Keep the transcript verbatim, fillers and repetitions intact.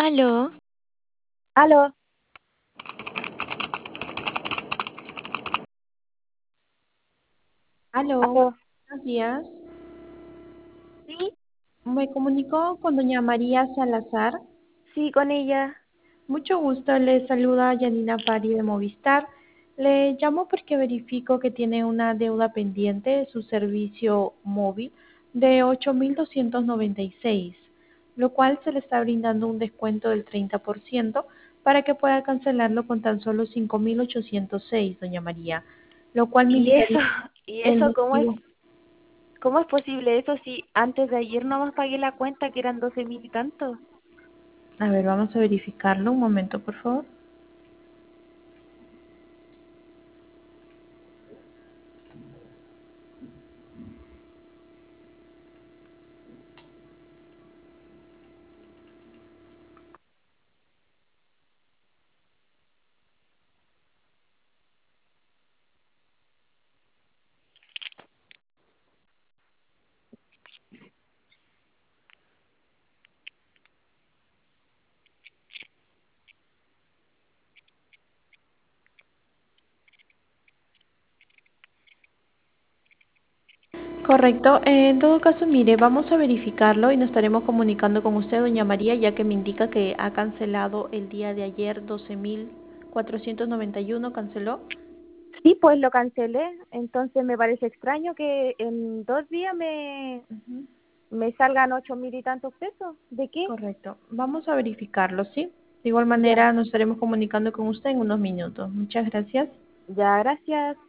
Aló, Aló, Aló, aló. buenos días. Sí, Me comunicó con doña María Salazar. sí, con ella. Mucho gusto, le saluda Janina Pari de Movistar. Le llamo porque verifico que tiene una deuda pendiente de su servicio móvil de ocho mil doscientos noventa y seis, lo cual se le está brindando un descuento del treinta por ciento para que pueda cancelarlo con tan solo cinco mil ochocientos seis, doña María, lo cual me ¿Y eso? indicaría ¿Y el eso cómo es? motivo. ¿Cómo es posible eso si antes de ayer nomás pagué la cuenta que eran doce mil y tanto? A ver, vamos a verificarlo. Un momento, por favor. Correcto. Eh, en todo caso, mire, vamos a verificarlo y nos estaremos comunicando con usted, doña María, ya que me indica que ha cancelado el día de ayer doce mil cuatrocientos noventa y uno, canceló. Sí, pues lo cancelé. Entonces me parece extraño que en dos días me, Ujú. me salgan ocho mil y tantos pesos. ¿De qué? Correcto. Vamos a verificarlo, ¿sí? De igual Ya, manera, nos estaremos comunicando con usted en unos minutos. Muchas gracias. ya, gracias.